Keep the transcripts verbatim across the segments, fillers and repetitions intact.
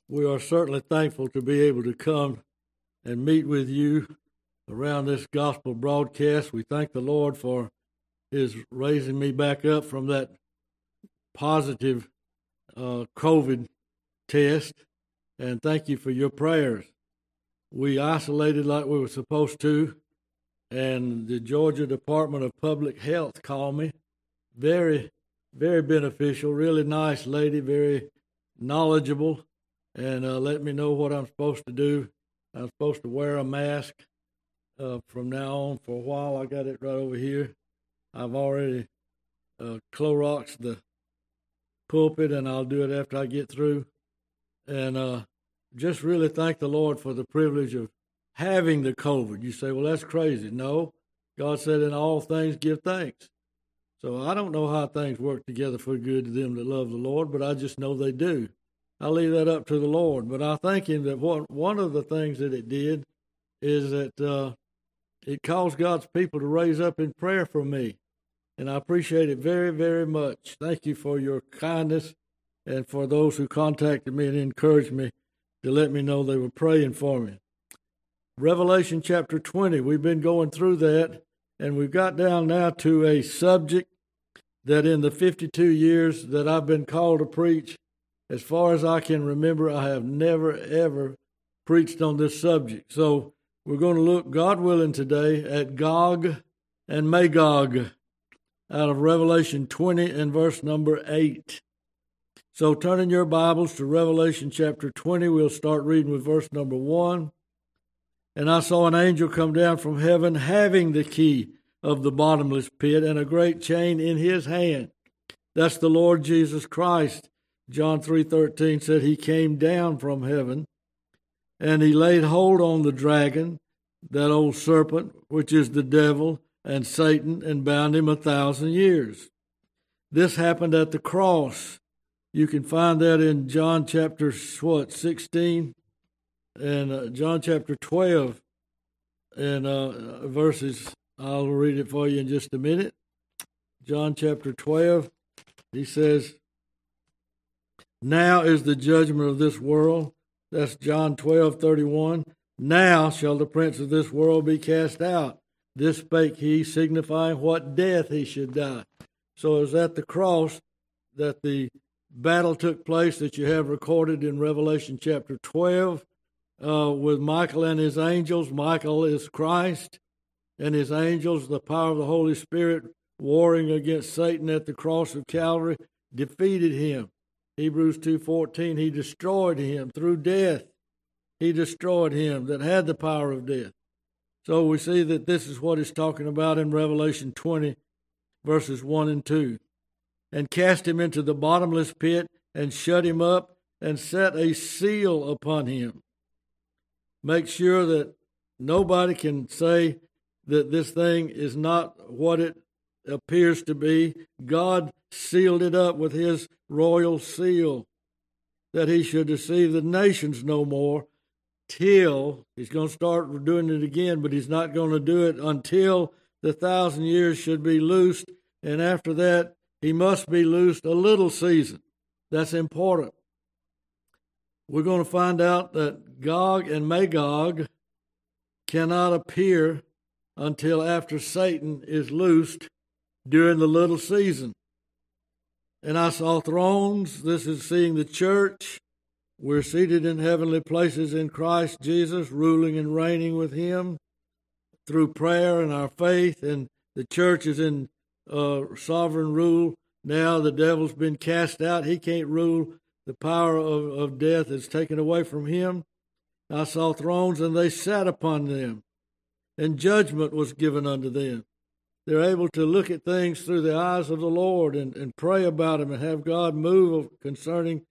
We are certainly thankful to be able to come and meet with you around this gospel broadcast. We thank the Lord for His raising me back up from that positive uh, COVID test, and thank you for your prayers. We isolated like we were supposed to, and the Georgia Department of Public Health called me. Very, very beneficial, really nice lady, very knowledgeable, and uh, let me know what I'm supposed to do. I'm supposed to wear a mask uh, from now on for a while. I got it right over here. I've already uh, Cloroxed the pulpit, and I'll do it after I get through. And uh, just really thank the Lord for the privilege of having the COVID. You say, well, that's crazy. No, God said in all things give thanks. So I don't know how things work together for good to them that love the Lord, but I just know they do. I leave that up to the Lord. But I thank Him that what, one of the things that it did is that uh, it caused God's people to raise up in prayer for me. And I appreciate it very, very much. Thank you for your kindness and for those who contacted me and encouraged me to let me know they were praying for me. Revelation chapter twenty, we've been going through that, and we've got down now to a subject that in the fifty-two years that I've been called to preach, as far as I can remember, I have never, ever preached on this subject. So we're going to look, God willing, today at Gog and Magog out of Revelation twenty and verse number eight. So turn in your Bibles to Revelation chapter twenty. We'll start reading with verse number one. And I saw an angel come down from heaven, having the key of the bottomless pit and a great chain in his hand. That's the Lord Jesus Christ. John three thirteen said he came down from heaven, and he laid hold on the dragon, that old serpent, which is the devil and Satan, and bound him a thousand years. This happened at the cross. You can find that in John chapter, what, sixteen? And uh, John chapter twelve, and uh, verses, I'll read it for you in just a minute. John chapter twelve, he says, now is the judgment of this world. That's John twelve thirty-one. Now shall the prince of this world be cast out. This spake he, signifying what death he should die. So it was at the cross that the battle took place that you have recorded in Revelation chapter twelve. Uh, with Michael and his angels. Michael is Christ, and his angels, the power of the Holy Spirit, warring against Satan at the cross of Calvary, defeated him. Hebrews two fourteen, he destroyed him through death. He destroyed him that had the power of death. So we see that this is what it's talking about in Revelation twenty, verses one and two. And cast him into the bottomless pit, and shut him up, and set a seal upon him. Make sure that nobody can say that this thing is not what it appears to be. God sealed it up with his royal seal, that he should deceive the nations no more till, he's going to start doing it again, but he's not going to do it until the thousand years should be loosed, and after that he must be loosed a little season. That's important. We're going to find out that Gog and Magog cannot appear until after Satan is loosed during the little season. And I saw thrones. This is seeing the church. We're seated in heavenly places in Christ Jesus, ruling and reigning with him through prayer and our faith. And the church is in uh, sovereign rule. Now the devil's been cast out. He can't rule. The power of, of death is taken away from him. I saw thrones, and they sat upon them, and judgment was given unto them. They're able to look at things through the eyes of the Lord and, and pray about them and have God move concerning,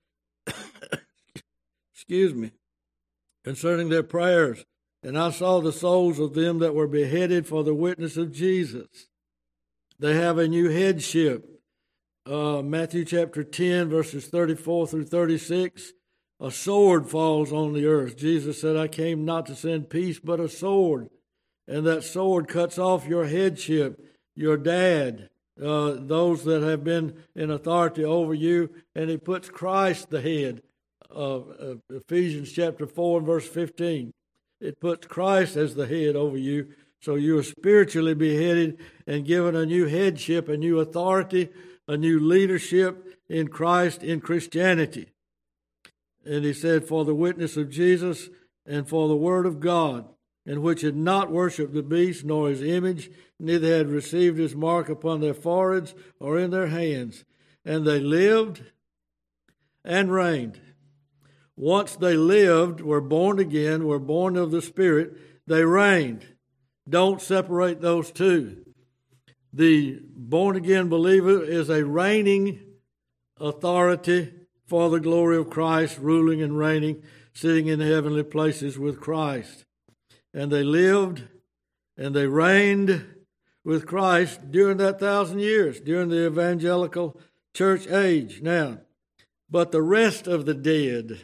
excuse me, concerning their prayers. And I saw the souls of them that were beheaded for the witness of Jesus. They have a new headship. Uh, Matthew chapter ten, verses thirty-four through thirty-six, a sword falls on the earth. Jesus said, I came not to send peace, but a sword. And that sword cuts off your headship, your dad, uh, those that have been in authority over you, and he puts Christ the head uh, uh, Ephesians chapter four and verse fifteen. It puts Christ as the head over you, so you are spiritually beheaded and given a new headship, a new authority, a new leadership in Christ, in Christianity. And he said, for the witness of Jesus and for the word of God, in which had not worshipped the beast nor his image, neither had received his mark upon their foreheads or in their hands. And they lived and reigned. Once they lived, were born again, were born of the Spirit, they reigned. Don't separate those two. The born-again believer is a reigning authority for the glory of Christ, ruling and reigning, sitting in heavenly places with Christ. And they lived and they reigned with Christ during that thousand years, during the evangelical church age. Now, but the rest of the dead,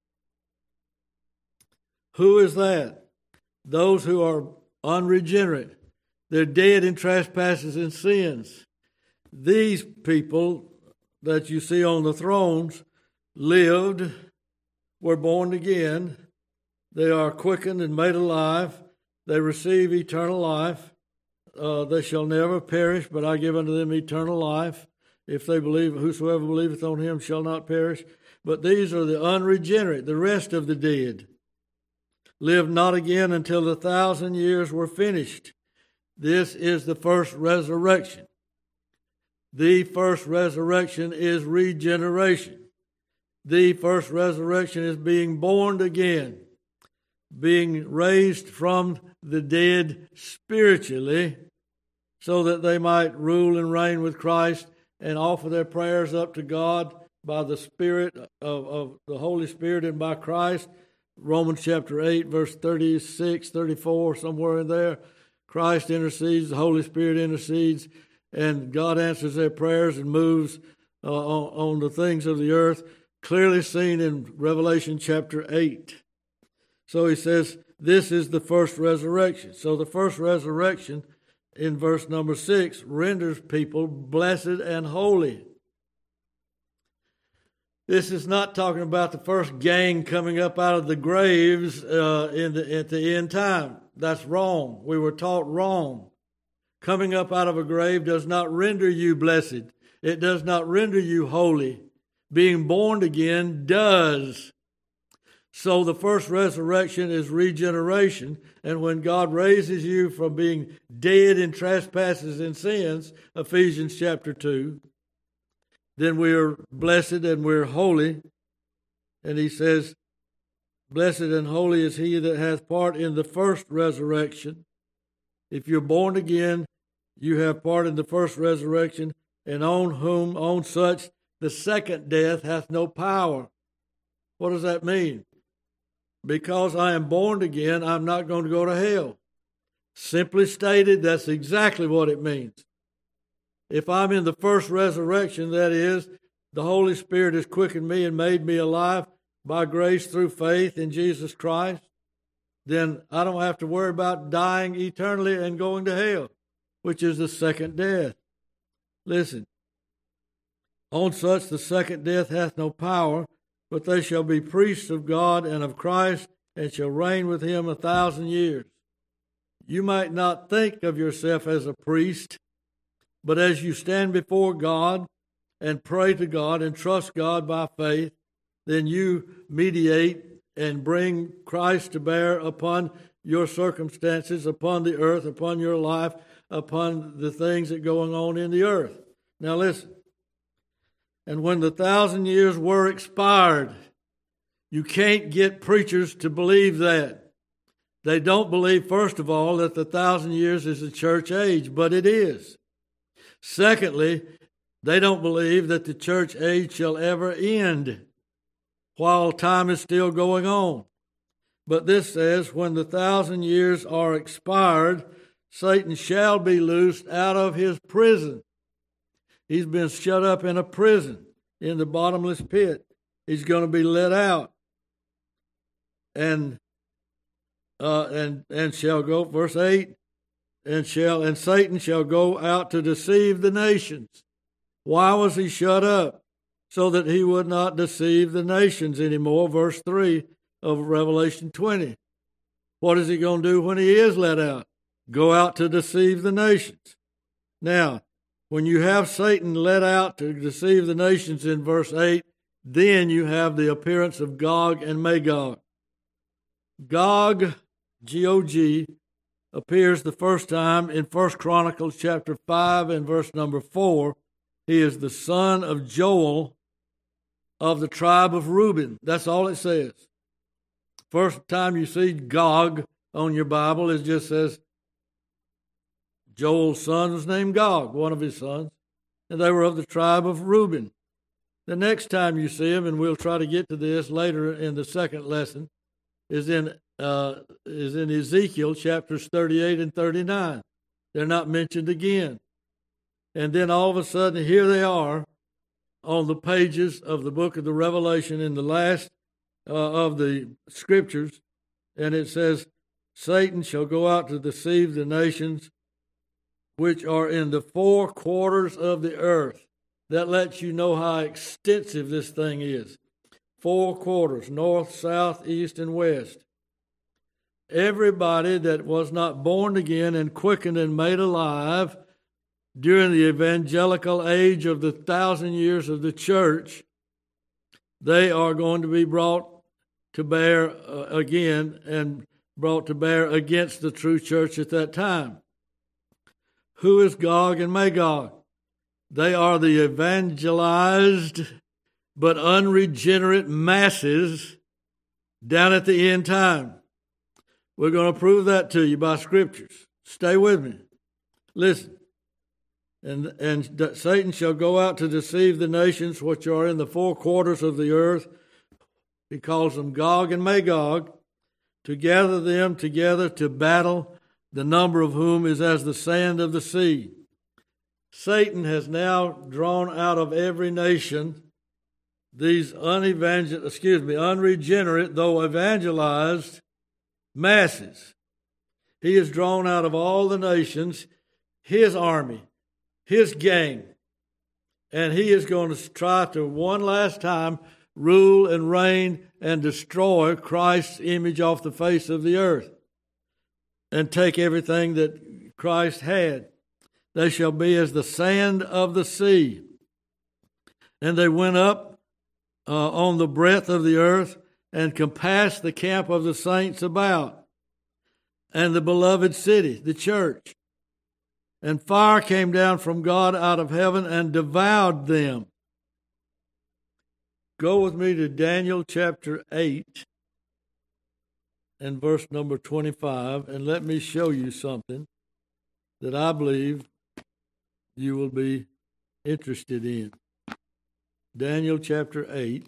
who is that? Those who are unregenerate. They're dead in trespasses and sins. These people that you see on the thrones lived, were born again. They are quickened and made alive. They receive eternal life. Uh, they shall never perish, but I give unto them eternal life. If they believe, whosoever believeth on him shall not perish. But these are the unregenerate, the rest of the dead. Lived not again until the thousand years were finished. This is the first resurrection. The first resurrection is regeneration. The first resurrection is being born again, being raised from the dead spiritually, so that they might rule and reign with Christ and offer their prayers up to God by the Spirit of, of the Holy Spirit and by Christ. Romans chapter eight, verse thirty-six, thirty-four, somewhere in there. Christ intercedes, the Holy Spirit intercedes, and God answers their prayers and moves uh, on, on the things of the earth, clearly seen in Revelation chapter eight. So he says, this is the first resurrection. So the first resurrection in verse number six renders people blessed and holy. This is not talking about the first gang coming up out of the graves uh, in the, at the end time. That's wrong. We were taught wrong. Coming up out of a grave does not render you blessed. It does not render you holy. Being born again does. So the first resurrection is regeneration. And when God raises you from being dead in trespasses and sins, Ephesians chapter two, then we are blessed and we're holy. And he says, blessed and holy is he that hath part in the first resurrection. If you're born again, you have part in the first resurrection, and on whom, on such, the second death hath no power. What does that mean? Because I am born again, I'm not going to go to hell. Simply stated, that's exactly what it means. If I'm in the first resurrection, that is, the Holy Spirit has quickened me and made me alive by grace through faith in Jesus Christ, then I don't have to worry about dying eternally and going to hell, which is the second death. Listen, on such the second death hath no power, but they shall be priests of God and of Christ, and shall reign with him a thousand years. You might not think of yourself as a priest, but as you stand before God and pray to God and trust God by faith, then you mediate and bring Christ to bear upon your circumstances, upon the earth, upon your life, upon the things that are going on in the earth. Now listen. And when the thousand years were expired, you can't get preachers to believe that. They don't believe, first of all, that the thousand years is a church age, but it is. Secondly, they don't believe that the church age shall ever end while time is still going on. But this says, when the thousand years are expired, Satan shall be loosed out of his prison. He's been shut up in a prison in the bottomless pit. He's going to be let out. And uh, and and shall go, verse eight, and shall and Satan shall go out to deceive the nations. Why was he shut up? so that he would not deceive the nations anymore. Verse three of Revelation twenty. What is he going to do when he is let out? Go out to deceive the nations. Now, when you have Satan let out to deceive the nations in verse eight, then you have the appearance of Gog and Magog. Gog, G O G, appears the first time in First Chronicles chapter five and verse number four. He is the son of Joel of the tribe of Reuben. That's all it says. First time you see Gog on your Bible, it just says Joel's son was named Gog, one of his sons, and they were of the tribe of Reuben. The next time you see him, and we'll try to get to this later in the second lesson, is in uh, is in Ezekiel chapters thirty-eight and thirty-nine. They're not mentioned again. And then all of a sudden, here they are on the pages of the book of the Revelation in the last uh, of the scriptures, and it says, Satan shall go out to deceive the nations which are in the four quarters of the earth. That lets you know how extensive this thing is. Four quarters, north, south, east, and west. Everybody that was not born again and quickened and made alive during the evangelical age of the thousand years of the church, they are going to be brought to bear uh, again and brought to bear against the true church at that time. Who is Gog and Magog? They are the evangelized but unregenerate masses down at the end time. We're going to prove that to you by scriptures. Stay with me. Listen. And, and Satan shall go out to deceive the nations which are in the four quarters of the earth. He calls them Gog and Magog, to gather them together to battle, the number of whom is as the sand of the sea. Satan has now drawn out of every nation these unevangel- excuse me, unregenerate, though evangelized, masses. He has drawn out of all the nations his army, his gang, and he is going to try to one last time rule and reign and destroy Christ's image off the face of the earth and take everything that Christ had. They shall be as the sand of the sea. And they went up uh, on the breadth of the earth and compassed the camp of the saints about, and the beloved city, the church. And fire came down from God out of heaven and devoured them. Go with me to Daniel chapter eight and verse number twenty-five, and let me show you something that I believe you will be interested in. Daniel chapter eight,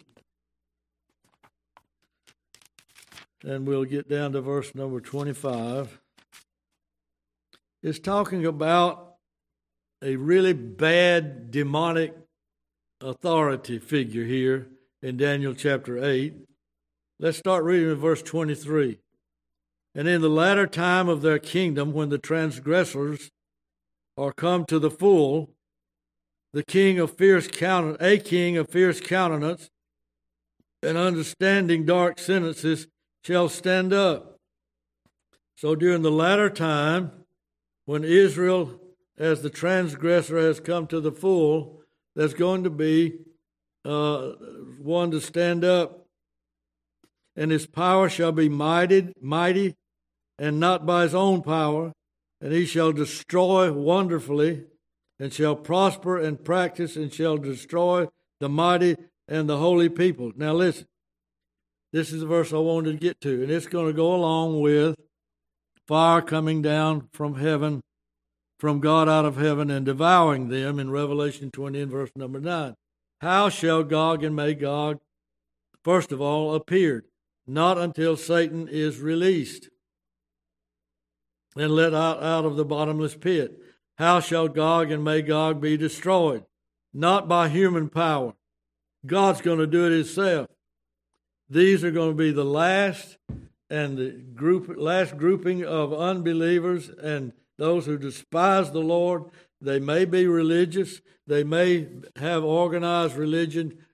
and we'll get down to verse number twenty-five. It's talking about a really bad demonic authority figure here in Daniel chapter eight. Let's start reading in verse twenty-three. And in the latter time of their kingdom, when the transgressors are come to the full, the king of fierce countenance, a king of fierce countenance and understanding dark sentences shall stand up. So during the latter time, when Israel, as the transgressor, has come to the full, there's going to be uh, one to stand up, and his power shall be mighty, mighty, and not by his own power, and he shall destroy wonderfully, and shall prosper and practice, and shall destroy the mighty and the holy people. Now listen, this is the verse I wanted to get to, and it's going to go along with fire coming down from heaven, from God out of heaven, and devouring them in Revelation twenty and verse number nine. How shall Gog and Magog, first of all, appear? Not until Satan is released and let out, out of the bottomless pit. How shall Gog and Magog be destroyed? Not by human power. God's going to do it himself. These are going to be the last and the group, last grouping of unbelievers and those who despise the Lord. They may be religious. They may have organized religion.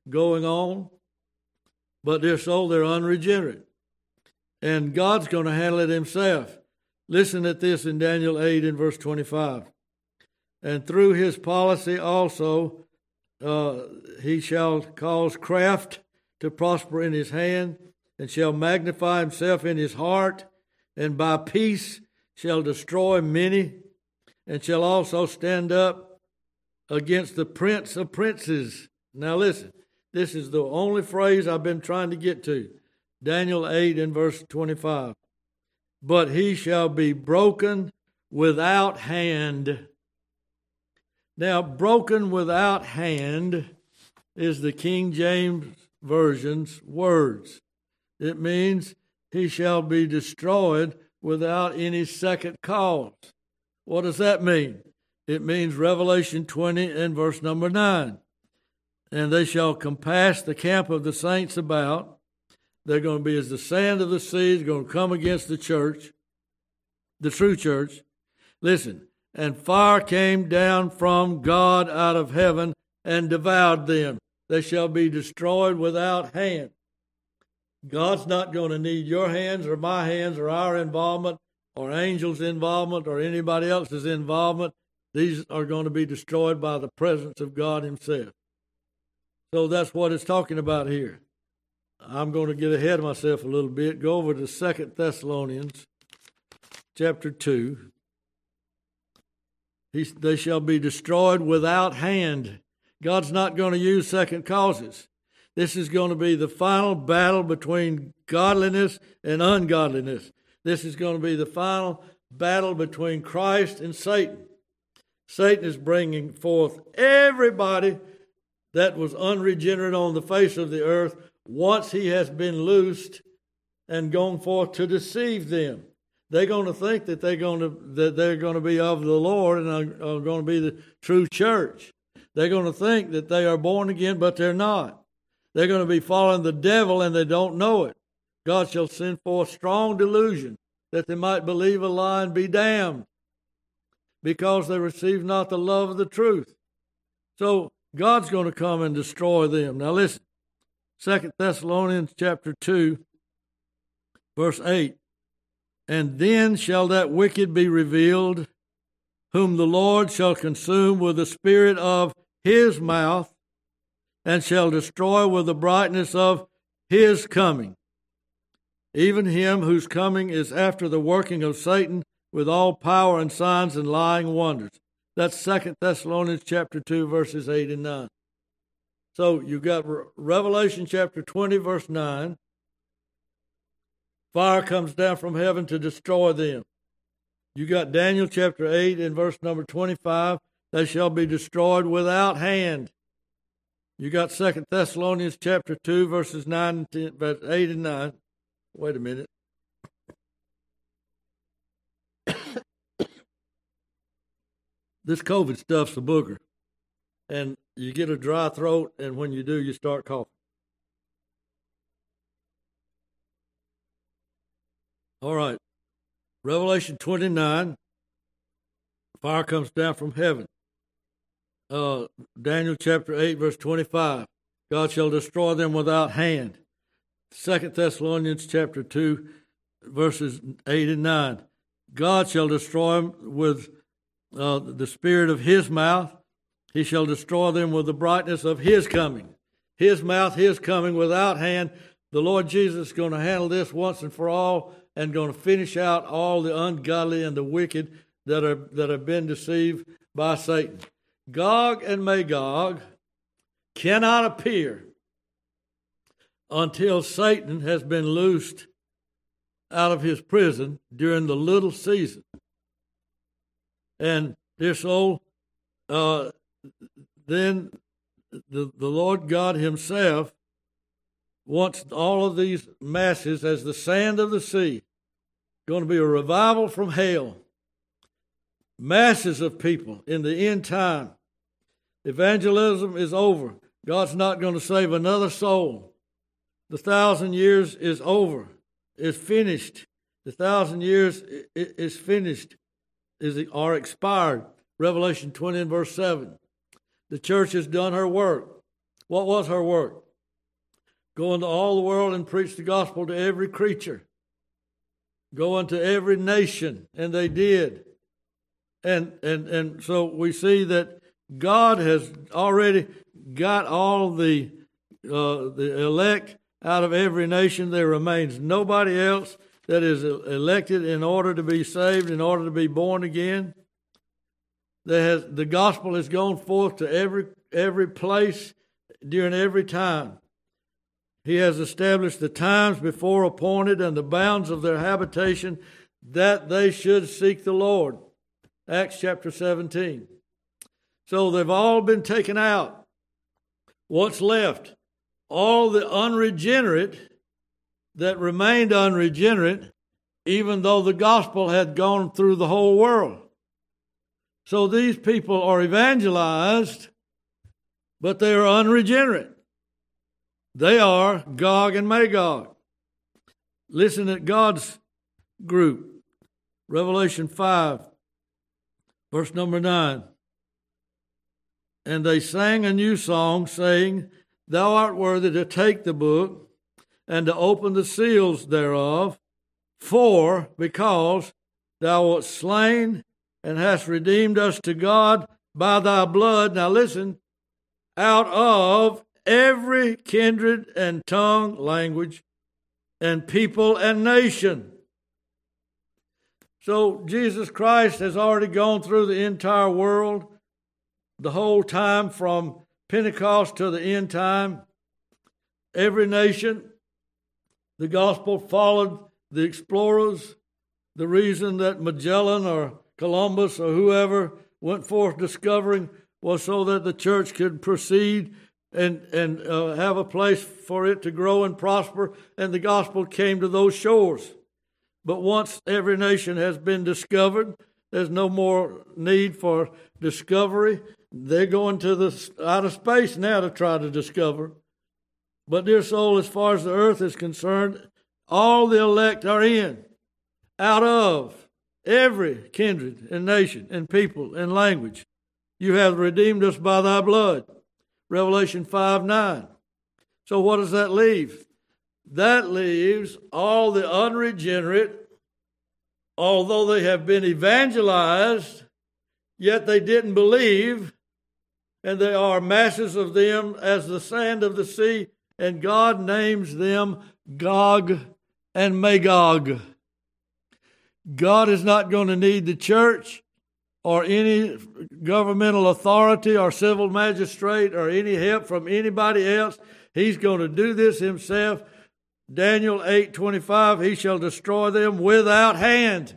going on, but their soul, they're unregenerate. And God's going to handle it himself. Listen at this in Daniel eight in verse twenty-five. And through his policy also, uh, he shall cause craft to prosper in his hand, and shall magnify himself in his heart, and by peace shall destroy many, and shall also stand up against the prince of princes. Now listen, this is the only phrase I've been trying to get to. Daniel eight in verse twenty-five. But he shall be broken without hand. Now, broken without hand is the King James Version's words. It means he shall be destroyed without any second cause. What does that mean? It means Revelation twenty and verse number nine. And they shall compass the camp of the saints about. They're going to be as the sand of the sea, they're going to come against the church, the true church. Listen, and fire came down from God out of heaven and devoured them. They shall be destroyed without hand. God's not going to need your hands or my hands or our involvement or angels' involvement or anybody else's involvement. These are going to be destroyed by the presence of God himself. So that's what it's talking about here. I'm going to get ahead of myself a little bit. Go over to Second Thessalonians chapter two. He, they shall be destroyed without hand. God's not going to use second causes. This is going to be the final battle between godliness and ungodliness. This is going to be the final battle between Christ and Satan. Satan is bringing forth everybody that was unregenerate on the face of the earth once he has been loosed and gone forth to deceive them. They're going to think that they're going to that they're going to be of the Lord and are, are going to be the true church. They're going to think that they are born again, but they're not. They're going to be following the devil, and they don't know it. God shall send forth strong delusion, that they might believe a lie and be damned, because they receive not the love of the truth. So God's going to come and destroy them. Now listen, Second Thessalonians chapter two, verse eight. And then shall that wicked be revealed, whom the Lord shall consume with the spirit of his mouth, and shall destroy with the brightness of his coming. Even him whose coming is after the working of Satan with all power and signs and lying wonders. That's Second Thessalonians chapter two, verses eight and nine. So you've got Revelation chapter twenty, verse nine. Fire comes down from heaven to destroy them. You got Daniel chapter eight and verse number twenty-five. They shall be destroyed without hand. You got Second Thessalonians chapter two, verses nine and ten, verse eight and nine. Wait a minute. This COVID stuff's a booger. And you get a dry throat, and when you do, you start coughing. All right. Revelation twenty-nine. Fire comes down from heaven. Uh, Daniel chapter eight, verse twenty-five. God shall destroy them without hand. Second Thessalonians chapter two, verses eight and nine. God shall destroy them with uh, the spirit of his mouth. He shall destroy them with the brightness of his coming. His mouth, his coming, without hand. The Lord Jesus is going to handle this once and for all, and going to finish out all the ungodly and the wicked that are that have been deceived by Satan. Gog and Magog cannot appear until Satan has been loosed out of his prison during the little season. And dear soul, uh, then the, the Lord God himself wants all of these masses as the sand of the sea. Going to be a revival from hell. Masses of people in the end time. Evangelism is over. God's not going to save another soul. The thousand years is over. It's finished. The thousand years is finished, is are expired. Revelation twenty and verse seven. The church has done her work. What was her work? Go into all the world and preach the gospel to every creature. Go into every nation, and they did. And and and so we see that God has already got all the uh, the elect out of every nation. There remains nobody else that is elected in order to be saved, in order to be born again. There has, the gospel has gone forth to every every place during every time. He has established the times before appointed and the bounds of their habitation that they should seek the Lord. Acts chapter seventeen. So they've all been taken out. What's left? All the unregenerate that remained unregenerate, even though the gospel had gone through the whole world. So these people are evangelized, but they are unregenerate. They are Gog and Magog. Listen at God's group. Revelation five, verse number nine. And they sang a new song, saying, Thou art worthy to take the book and to open the seals thereof, for because thou wast slain and hast redeemed us to God by thy blood. Now listen, out of every kindred and tongue, language, and people and nation. So Jesus Christ has already gone through the entire world, the whole time from Pentecost to the end time. Every nation, the gospel followed the explorers. The reason that Magellan or Columbus or whoever went forth discovering was so that the church could proceed and, and uh, have a place for it to grow and prosper, and the gospel came to those shores. But once every nation has been discovered, there's no more need for discovery. They're going to the outer space now to try to discover. But dear soul, as far as the earth is concerned, all the elect are in, out of every kindred and nation and people and language. You have redeemed us by thy blood. Revelation five nine. So what does that leave? That leaves all the unregenerate, although they have been evangelized, yet they didn't believe, and there are masses of them as the sand of the sea, and God names them Gog and Magog. God is not going to need the church or any governmental authority or civil magistrate or any help from anybody else. He's going to do this himself. Daniel eight twenty-five, he shall destroy them without hand.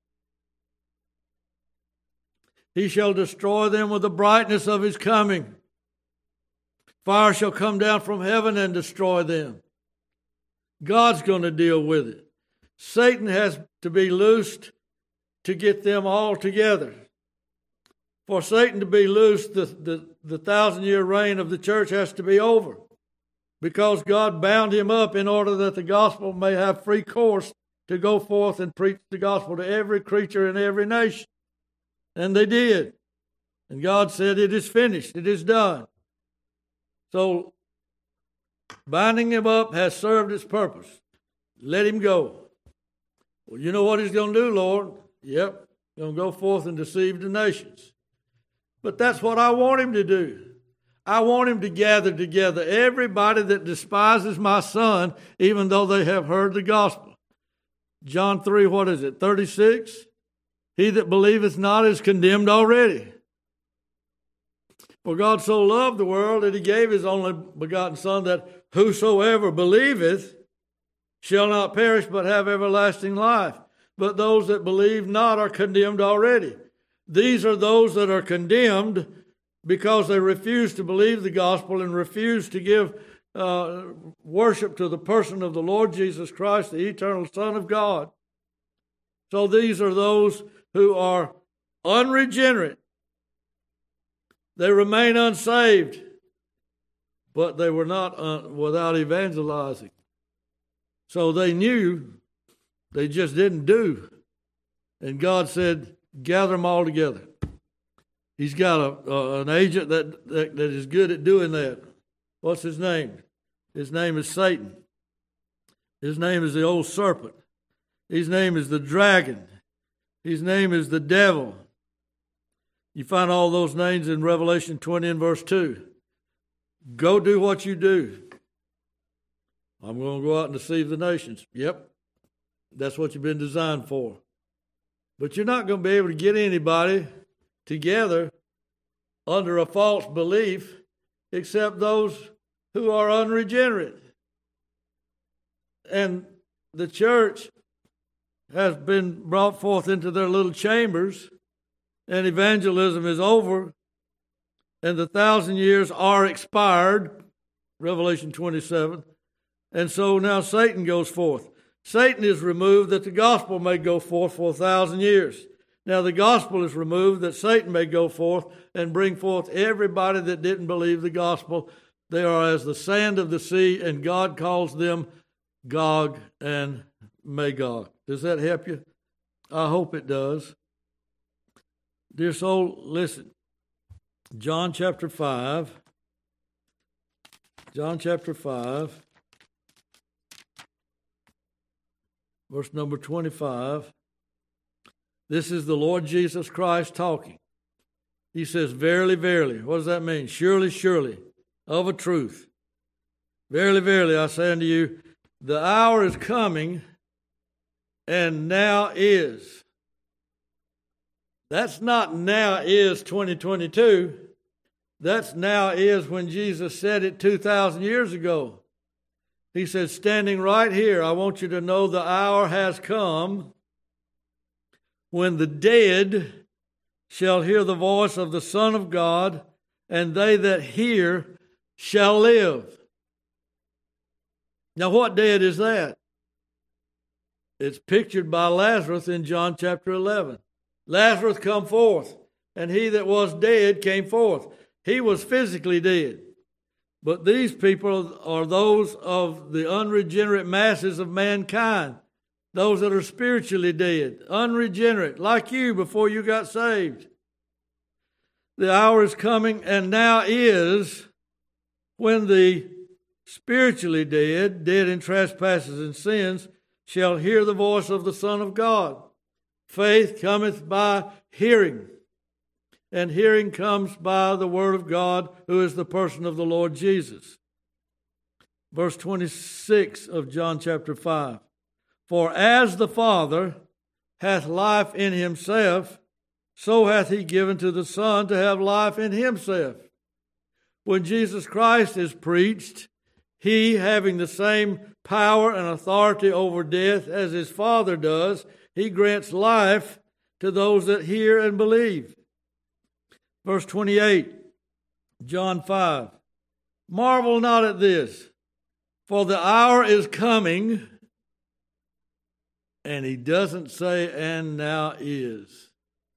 He shall destroy them with the brightness of his coming. Fire shall come down from heaven and destroy them. God's going to deal with it. Satan has to be loosed to get them all together. For Satan to be loosed, the, the, the thousand-year reign of the church has to be over, because God bound him up in order that the gospel may have free course to go forth and preach the gospel to every creature in every nation. And they did. And God said, it is finished, it is done. So, binding him up has served its purpose. Let him go. Well, you know what he's going to do, Lord? Yep, he's going to go forth and deceive the nations. But that's what I want him to do. I want him to gather together everybody that despises my son, even though they have heard the gospel. John three, what is it, thirty-six? He that believeth not is condemned already. For God so loved the world that he gave his only begotten Son, that whosoever believeth shall not perish but have everlasting life. But those that believe not are condemned already. These are those that are condemned because they refuse to believe the gospel and refuse to give uh, worship to the person of the Lord Jesus Christ, the eternal Son of God. So these are those who are unregenerate. They remain unsaved, but they were not uh, without evangelizing. So they knew, they just didn't do. And God said, gather them all together. He's got a, uh, an agent that, that, that is good at doing that. What's his name? His name is Satan. His name is the old serpent. His name is the dragon. His name is the devil. You find all those names in Revelation twenty and verse two. Go do what you do. I'm going to go out and deceive the nations. Yep, that's what you've been designed for. But you're not going to be able to get anybody together under a false belief except those who are unregenerate. And the church has been brought forth into their little chambers, and evangelism is over, and the thousand years are expired, Revelation twenty-seven, and so now Satan goes forth. Satan is removed that the gospel may go forth for a thousand years. Now the gospel is removed that Satan may go forth and bring forth everybody that didn't believe the gospel. They are as the sand of the sea, and God calls them Gog and Magog. Does that help you? I hope it does. Dear soul, listen. John chapter five. John chapter five. Verse number twenty-five. This is the Lord Jesus Christ talking. He says, verily, verily. What does that mean? Surely, surely, of a truth. Verily, verily, I say unto you, the hour is coming, and now is. That's not now is twenty twenty-two. That's now is when Jesus said it two thousand years ago. He said, standing right here, I want you to know the hour has come when the dead shall hear the voice of the Son of God, and they that hear shall live. Now, what dead is that? It's pictured by Lazarus in John chapter eleven. Lazarus come forth, and he that was dead came forth. He was physically dead. But these people are those of the unregenerate masses of mankind, those that are spiritually dead, unregenerate, like you before you got saved. The hour is coming, and now is, when the spiritually dead, dead in trespasses and sins, shall hear the voice of the Son of God. Faith cometh by hearing, and hearing comes by the word of God, who is the person of the Lord Jesus. Verse twenty-six of John chapter five. For as the Father hath life in himself, so hath he given to the Son to have life in himself. When Jesus Christ is preached, he, having the same power and authority over death as his Father does, he grants life to those that hear and believe. Verse twenty-eight, John five. Marvel not at this, for the hour is coming, and he doesn't say, and now is.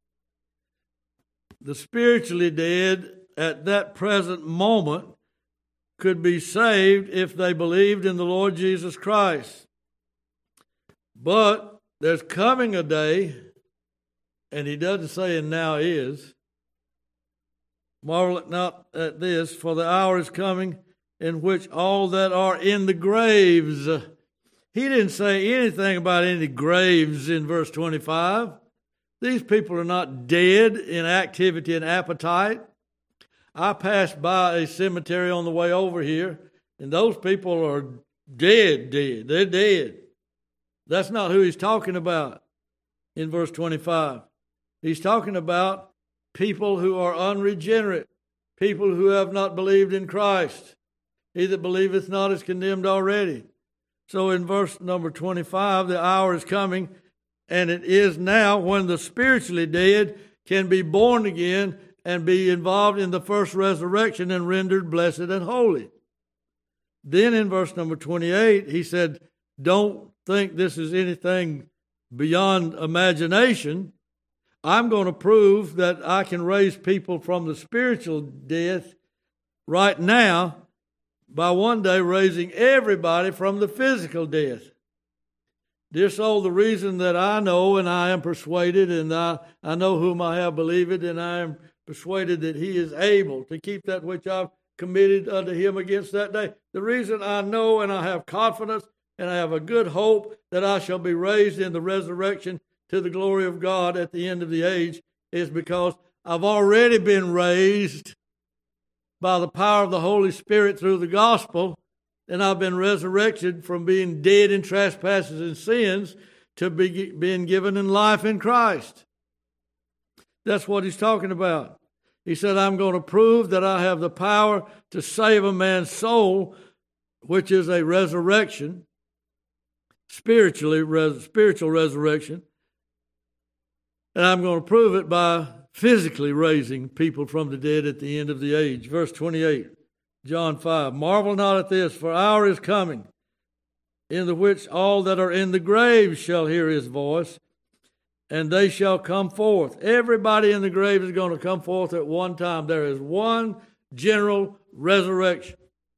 The spiritually dead at that present moment could be saved if they believed in the Lord Jesus Christ. But there's coming a day, and he doesn't say, and now is. Marvel not at this, for the hour is coming in which all that are in the graves. He didn't say anything about any graves in verse twenty-five. These people are not dead in activity and appetite. I passed by a cemetery on the way over here, and those people are dead, dead. They're dead. That's not who he's talking about in verse twenty-five. He's talking about people who are unregenerate, people who have not believed in Christ. He that believeth not is condemned already. So in verse number twenty-five, the hour is coming, and it is now when the spiritually dead can be born again and be involved in the first resurrection and rendered blessed and holy. Then in verse number twenty-eight, he said, don't think this is anything beyond imagination. I'm going to prove that I can raise people from the spiritual death right now by one day raising everybody from the physical death. Dear soul, the reason that I know and I am persuaded, and I, I know whom I have believed, and I am persuaded that he is able to keep that which I've committed unto him against that day. The reason I know and I have confidence and I have a good hope that I shall be raised in the resurrection to the glory of God at the end of the age is because I've already been raised by the power of the Holy Spirit through the gospel, and I've been resurrected from being dead in trespasses and sins to be, being given in life in Christ. That's what he's talking about. He said, I'm going to prove that I have the power to save a man's soul, which is a resurrection, spiritually, res, spiritual resurrection. And I'm going to prove it by physically raising people from the dead at the end of the age. Verse twenty-eight, John five, marvel not at this, for hour is coming, in the which all that are in the grave shall hear his voice, and they shall come forth. Everybody in the grave is going to come forth at one time. There is one general resurrection.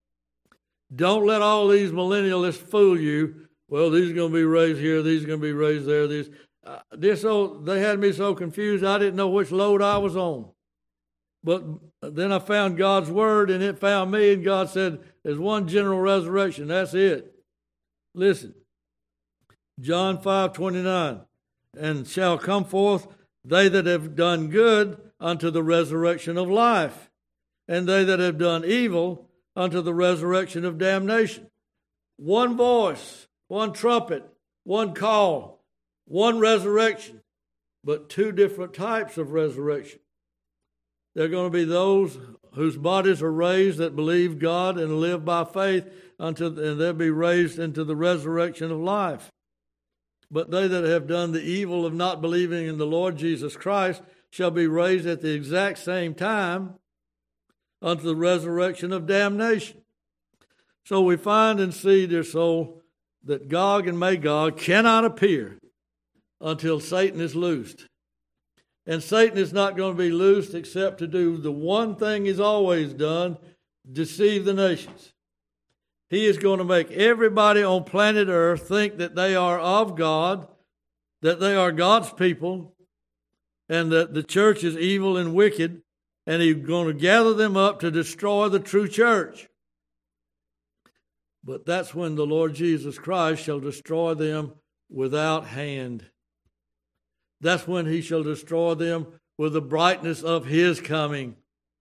Don't let all these millennialists fool you. Well, these are going to be raised here, these are going to be raised there. These, uh, this old, they had me so confused, I didn't know which load I was on. But then I found God's word, and it found me, and God said, there's one general resurrection. That's it. Listen, John five twenty-nine, and shall come forth they that have done good unto the resurrection of life, and they that have done evil unto the resurrection of damnation. One voice, one trumpet, one call, one resurrection, but two different types of resurrection. There are going to be those whose bodies are raised that believe God and live by faith, unto, and they'll be raised into the resurrection of life. But they that have done the evil of not believing in the Lord Jesus Christ shall be raised at the exact same time unto the resurrection of damnation. So we find and see, dear soul, that Gog and Magog cannot appear until Satan is loosed. And Satan is not going to be loosed except to do the one thing he's always done, deceive the nations. He is going to make everybody on planet Earth think that they are of God, that they are God's people, and that the church is evil and wicked, and he's going to gather them up to destroy the true church. But that's when the Lord Jesus Christ shall destroy them without hand. That's when he shall destroy them with the brightness of his coming.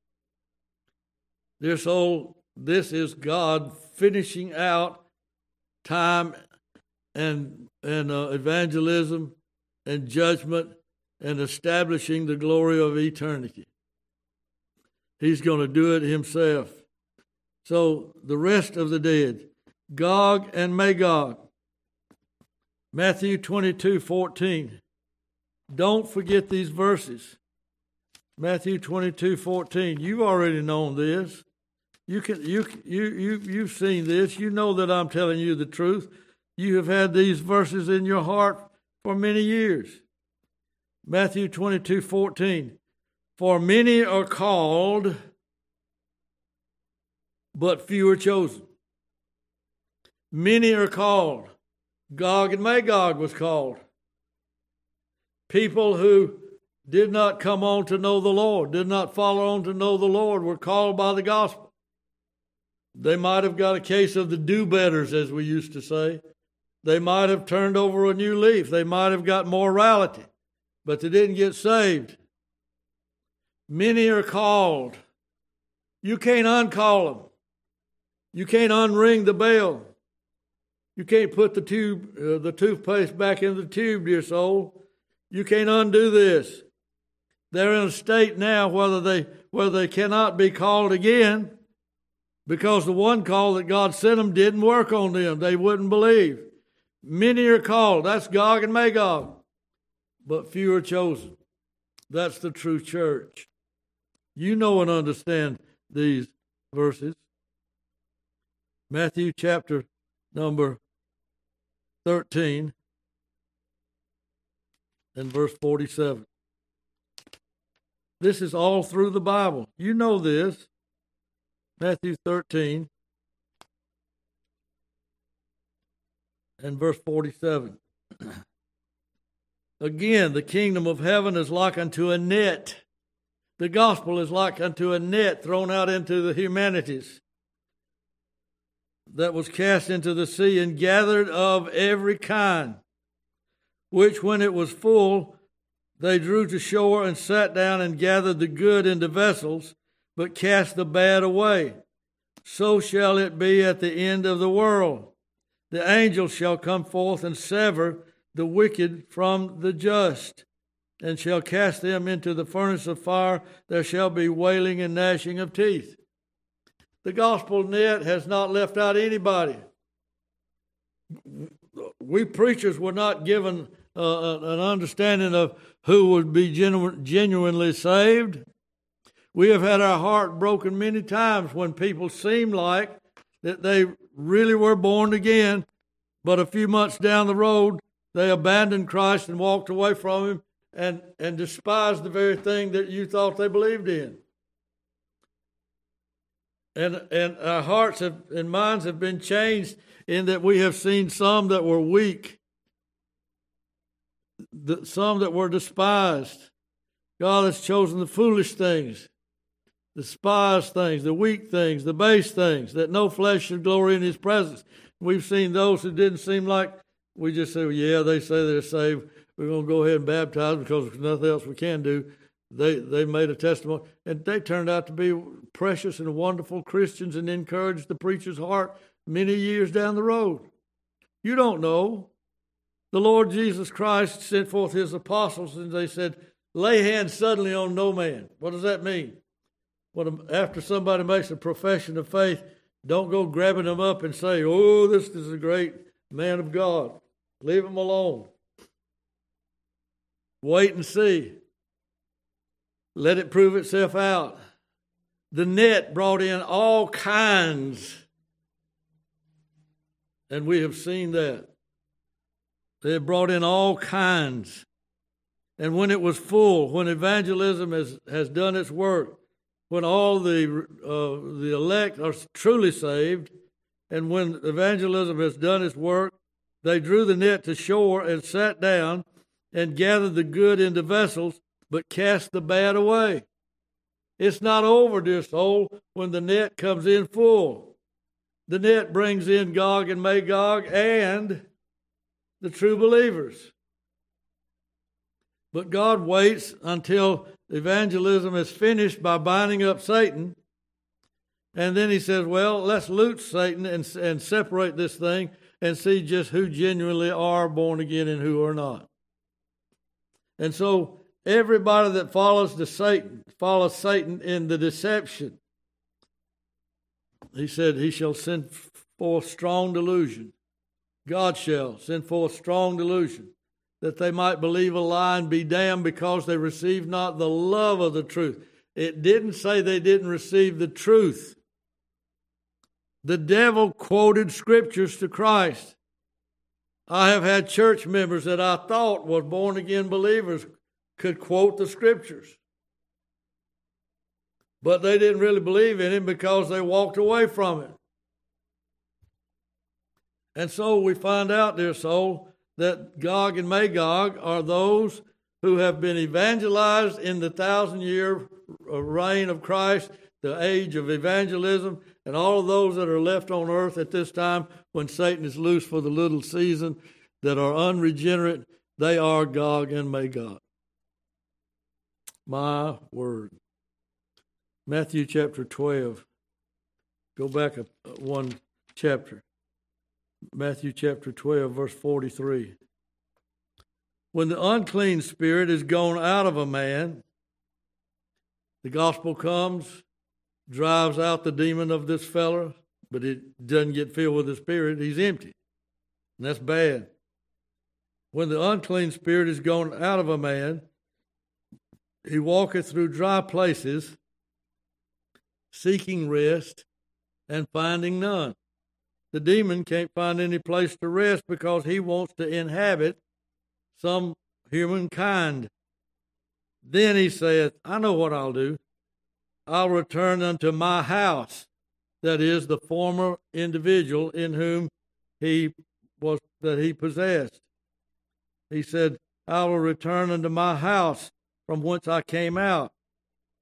Dear soul, this is God finishing out time and, and uh, evangelism and judgment and establishing the glory of eternity. He's going to do it himself. So the rest of the dead, Gog and Magog. Matthew twenty-two fourteen. Don't forget these verses. Matthew twenty-two fourteen. You've already known this. You can you you you you've seen this. You know that I'm telling you the truth. You have had these verses in your heart for many years. Matthew twenty-two fourteen. For many are called, but few are chosen. Many are called. Gog and Magog was called. People who did not come on to know the Lord, did not follow on to know the Lord, were called by the gospel. They might have got a case of the do-betters, as we used to say. They might have turned over a new leaf. They might have got morality, but they didn't get saved. Many are called. You can't uncall them. You can't unring the bell. You can't put the tube, uh, the toothpaste back in the tube, dear soul. You can't undo this. They're in a state now whether they whether they cannot be called again, because the one call that God sent them didn't work on them. They wouldn't believe. Many are called. That's Gog and Magog. But few are chosen. That's the true church. You know and understand these verses. Matthew chapter number thirteen and verse forty-seven. This is all through the Bible. You know this. Matthew thirteen and verse forty-seven. Again, the kingdom of heaven is like unto a net The gospel is like unto a net thrown out into the humanities that was cast into the sea and gathered of every kind, which when it was full, they drew to shore and sat down and gathered the good into vessels, but cast the bad away. So shall it be at the end of the world. The angels shall come forth and sever the wicked from the just, and shall cast them into the furnace of fire. There shall be wailing and gnashing of teeth. The gospel net has not left out anybody. We preachers were not given uh, an understanding of who would be genu- genuinely saved. We have had our heart broken many times when people seemed like that they really were born again, but a few months down the road, they abandoned Christ and walked away from Him and, and despised the very thing that you thought they believed in. And and our hearts have, and minds have been changed in that we have seen some that were weak, the, some that were despised. God has chosen the foolish things, the despised things, the weak things, the base things, that no flesh should glory in His presence. We've seen those who didn't seem like, we just say, well, yeah, they say they're saved. We're going to go ahead and baptize them because there's nothing else we can do. They they made a testimony, and they turned out to be precious and wonderful Christians and encouraged the preacher's heart many years down the road. You don't know. The Lord Jesus Christ sent forth His apostles, and they said, lay hands suddenly on no man. What does that mean? When after somebody makes a profession of faith, don't go grabbing them up and say, oh, this is a great man of God. Leave him alone. Wait and see. Let it prove itself out. The net brought in all kinds, and we have seen that. They have brought in all kinds. And when it was full, when evangelism has, has done its work, when all the uh, the elect are truly saved, and when evangelism has done its work, they drew the net to shore and sat down and gathered the good into vessels, but cast the bad away. It's not over, dear soul, when the net comes in full. The net brings in Gog and Magog and the true believers. But God waits until evangelism is finished by binding up Satan, and then He says, well, let's loot Satan and, and separate this thing and see just who genuinely are born again and who are not. And so everybody that follows the Satan, follows Satan in the deception. He said he shall send forth strong delusion. God shall send forth strong delusion, that they might believe a lie and be damned because they received not the love of the truth. It didn't say they didn't receive the truth. The devil quoted scriptures to Christ. I have had church members that I thought were born-again believers could quote the scriptures. But they didn't really believe in Him because they walked away from it. And so we find out, dear soul, that Gog and Magog are those who have been evangelized in the thousand-year reign of Christ, the age of evangelism, and all of those that are left on earth at this time when Satan is loose for the little season that are unregenerate, they are Gog and Magog. My word. Matthew chapter twelve. Go back a, one chapter. Matthew chapter twelve, verse forty-three. When the unclean spirit is gone out of a man, the gospel comes, drives out the demon of this fella, but it doesn't get filled with the Spirit. He's empty. And that's bad. When the unclean spirit is gone out of a man, he walketh through dry places, seeking rest, and finding none. The demon can't find any place to rest because he wants to inhabit some humankind. Then he saith, I know what I'll do. I'll return unto my house. That is, the former individual in whom he was, that he possessed. He said, I will return unto my house from whence I came out.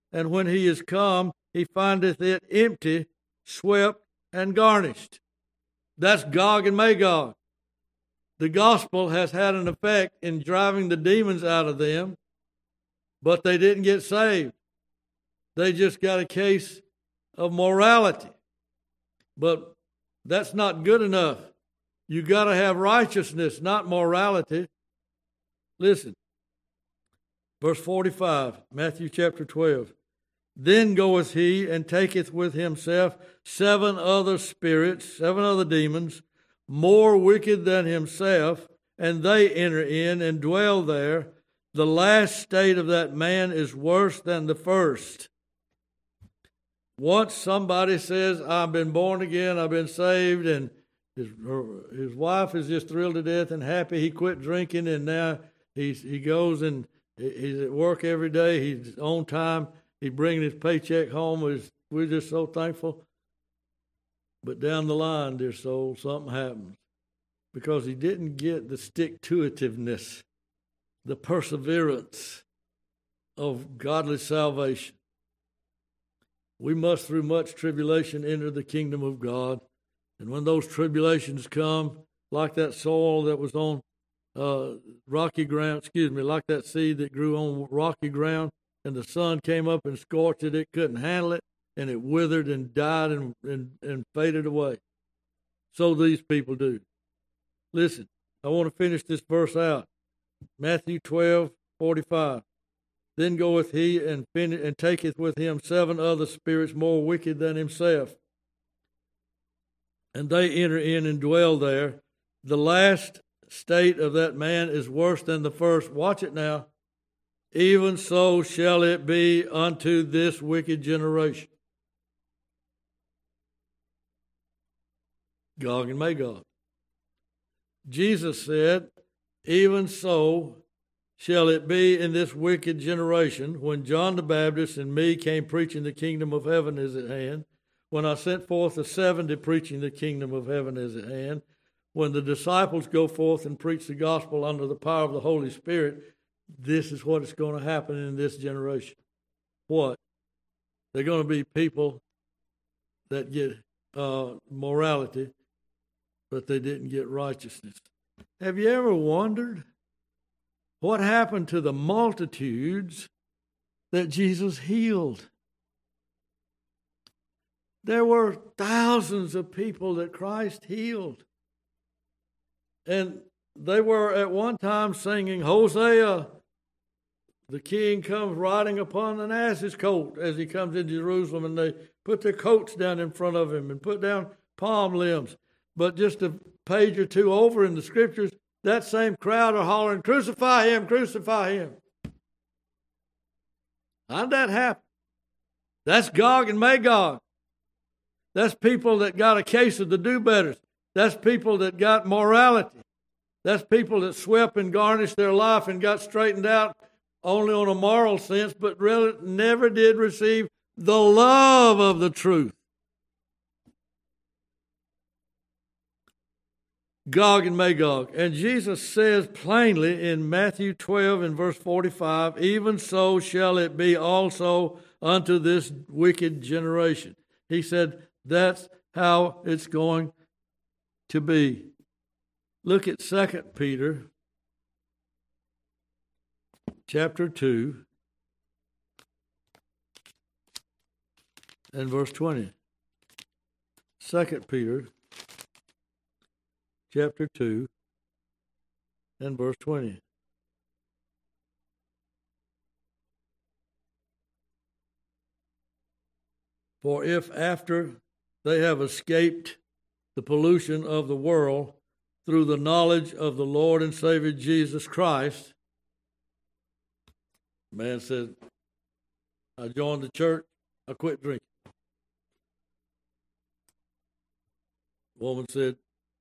and when he is come, he findeth it empty, swept, and garnished. That's Gog and Magog. The gospel has had an effect in driving the demons out of them, but they didn't get saved. They just got a case of morality. But that's not good enough. You got to have righteousness, not morality. Listen, verse forty-five, Matthew chapter twelve. Then goeth he and taketh with himself seven other spirits, seven other demons, more wicked than himself, and they enter in and dwell there. The last state of that man is worse than the first. Once somebody says, I've been born again, I've been saved, and his, her, his wife is just thrilled to death and happy. He quit drinking, and now he's, he goes and he's at work every day. He's on time. He's bringing his paycheck home. We're just so thankful. But down the line, dear soul, something happens. Because he didn't get the stick-to-itiveness, the perseverance of godly salvation. We must, through much tribulation, enter the kingdom of God. And when those tribulations come, like that soil that was on uh, rocky ground, excuse me, like that seed that grew on rocky ground, and the sun came up and scorched it, it couldn't handle it, and it withered and died and, and, and faded away. So these people do. Listen, I want to finish this verse out. Matthew twelve, forty-five. Then goeth he and, fin- and taketh with him seven other spirits more wicked than himself, and they enter in and dwell there. The last state of that man is worse than the first. Watch it now. Even so shall it be unto this wicked generation. Gog and Magog. Jesus said, even so shall it be in this wicked generation. When John the Baptist and me came preaching the kingdom of heaven is at hand, when I sent forth the seventy preaching the kingdom of heaven is at hand, when the disciples go forth and preach the gospel under the power of the Holy Spirit, this is what is going to happen in this generation. What? They're going to be people that get uh, morality, but they didn't get righteousness. Have you ever wondered what happened to the multitudes that Jesus healed? There were thousands of people that Christ healed. And they were at one time singing, Hosea, the king comes riding upon an ass's coat as he comes into Jerusalem, and they put their coats down in front of him and put down palm limbs. But just a page or two over in the scriptures, that same crowd are hollering, crucify him, crucify him. How'd that happen? That's Gog and Magog. That's people that got a case of the do-betters. That's people that got morality. That's people that swept and garnished their life and got straightened out only on a moral sense, but really never did receive the love of the truth. Gog and Magog. And Jesus says plainly in Matthew twelve and verse forty-five, even so shall it be also unto this wicked generation. He said that's how it's going to be. Look at Second Peter chapter two and verse twenty. Second Peter chapter two and verse twenty. For if after they have escaped the pollution of the world through the knowledge of the Lord and Savior Jesus Christ, man said, I joined the church, I quit drinking. Woman said,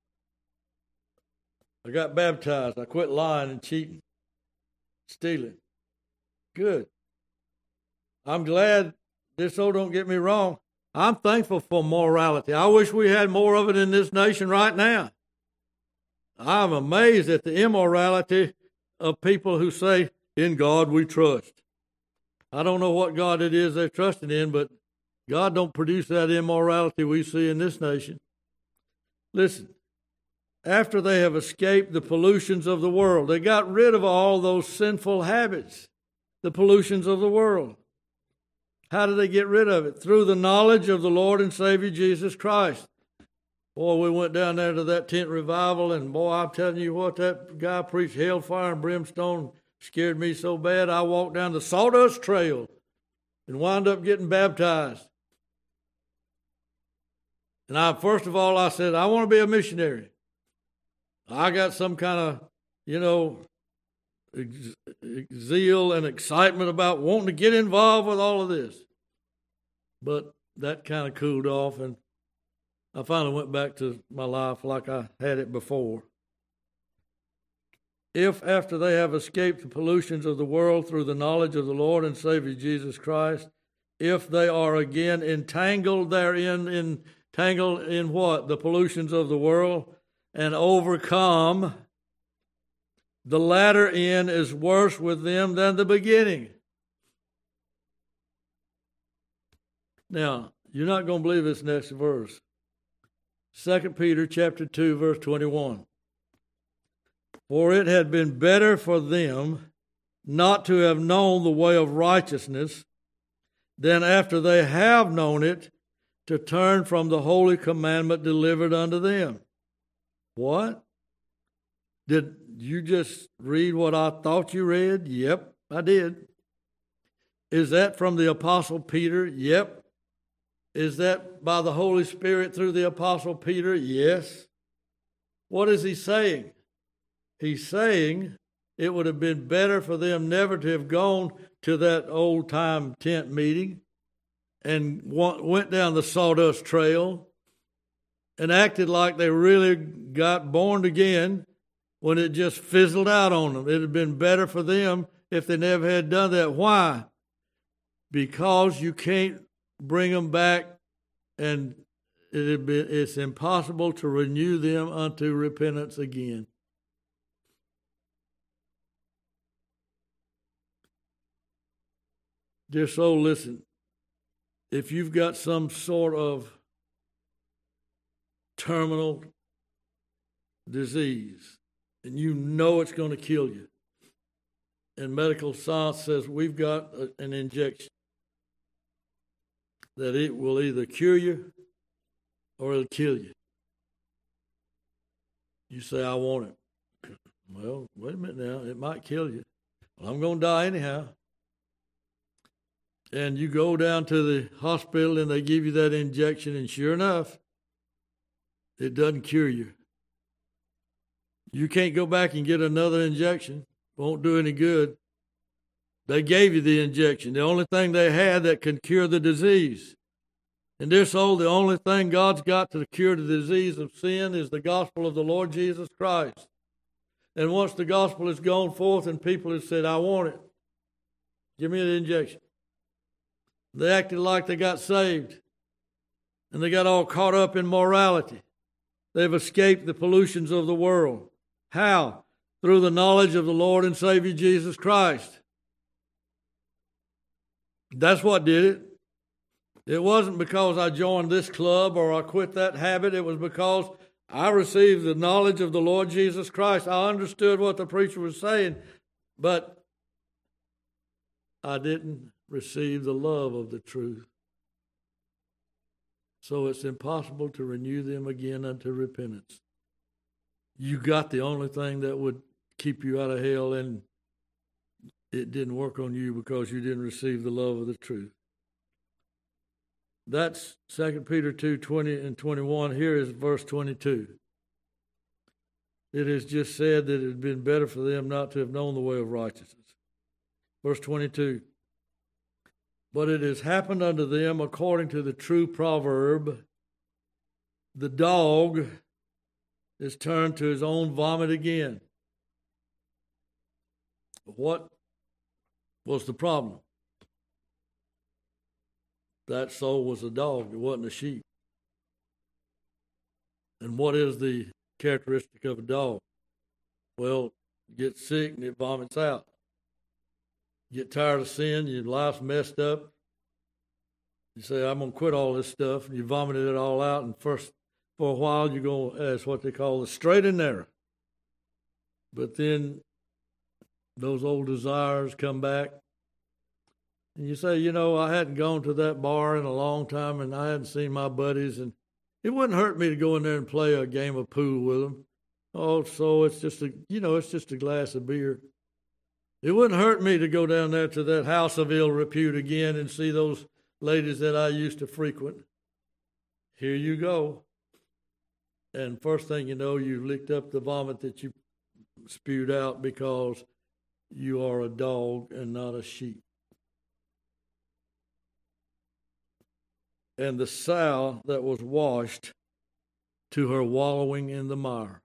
I got baptized, I quit lying and cheating, stealing. Good. I'm glad this, so don't get me wrong, I'm thankful for morality. I wish we had more of it in this nation right now. I'm amazed at the immorality of people who say, in God we trust. I don't know what God it is they're trusting in, but God don't produce that immorality we see in this nation. Listen, after they have escaped the pollutions of the world, they got rid of all those sinful habits, the pollutions of the world. How did they get rid of it? Through the knowledge of the Lord and Savior Jesus Christ. Boy, we went down there to that tent revival, and boy, I'm telling you what, that guy preached hellfire and brimstone scared me so bad, I walked down the sawdust trail and wound up getting baptized. And I, first of all, I said, I want to be a missionary. I got some kind of, you know, zeal and excitement about wanting to get involved with all of this. But that kind of cooled off, and I finally went back to my life like I had it before. If after they have escaped the pollutions of the world through the knowledge of the Lord and Savior Jesus Christ, if they are again entangled therein, entangled in what? The pollutions of the world, and overcome, the latter end is worse with them than the beginning. Now, you're not going to believe this next verse. Second Peter chapter two, verse twenty-one. For it had been better for them not to have known the way of righteousness than after they have known it to turn from the holy commandment delivered unto them. What? Did you just read what I thought you read? Yep, I did. Is that from the Apostle Peter? Yep. Is that by the Holy Spirit through the Apostle Peter? Yes. What is he saying? He's saying it would have been better for them never to have gone to that old-time tent meeting and went down the sawdust trail and acted like they really got born again when it just fizzled out on them. It would have been better for them if they never had done that. Why? Because you can't bring them back, and it'd be, it's impossible to renew them unto repentance again. Dear soul, listen. If you've got some sort of terminal disease and you know it's going to kill you, and medical science says we've got a, an injection that it will either cure you or it'll kill you. You say, I want it. Well, wait a minute now. It might kill you. Well, I'm going to die anyhow. And you go down to the hospital and they give you that injection, and sure enough, it doesn't cure you. You can't go back and get another injection. Won't do any good. They gave you the injection, the only thing they had that can cure the disease. In this soul, the only thing God's got to cure the disease of sin is the gospel of the Lord Jesus Christ. And once the gospel has gone forth and people have said, I want it, give me the injection. They acted like they got saved, and they got all caught up in morality. They've escaped the pollutions of the world. How? Through the knowledge of the Lord and Savior Jesus Christ. That's what did it. It wasn't because I joined this club or I quit that habit. It was because I received the knowledge of the Lord Jesus Christ. I understood what the preacher was saying, but I didn't receive the love of the truth. So it's impossible to renew them again unto repentance. You got the only thing that would keep you out of hell, and it didn't work on you because you didn't receive the love of the truth. That's Second Peter two, twenty and twenty-one. Here is verse twenty-two. It is just said that it had been better for them not to have known the way of righteousness. Verse twenty-two. But it has happened unto them according to the true proverb, the dog is turned to his own vomit again. What was the problem? That soul was a dog. It wasn't a sheep. And what is the characteristic of a dog? Well, it gets sick and it vomits out. get tired of sin, your life's messed up. You say, I'm going to quit all this stuff. And you vomited it all out. And first, for a while, you're going, that's what they call the straight and narrow. But then those old desires come back. And you say, you know, I hadn't gone to that bar in a long time, and I hadn't seen my buddies. And it wouldn't hurt me to go in there and play a game of pool with them. Oh, so it's just a, you know, it's just a glass of beer. It wouldn't hurt me to go down there to that house of ill repute again and see those ladies that I used to frequent. Here you go. And first thing you know, you've licked up the vomit that you spewed out because you are a dog and not a sheep. And the sow that was washed to her wallowing in the mire.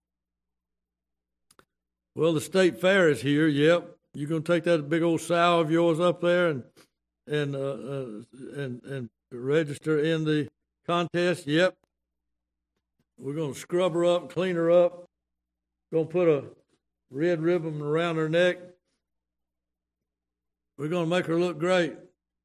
Well, the state fair is here. Yep, you're going to take that big old sow of yours up there and and uh, uh, and and register in the contest. Yep, we're going to scrub her up, clean her up. Going to put a red ribbon around her neck. We're going to make her look great.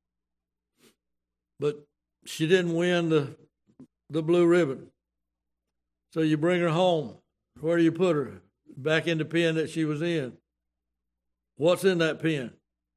But she didn't win the the blue ribbon. So you bring her home. Where do you put her? Back in the pen that she was in. What's in that pen?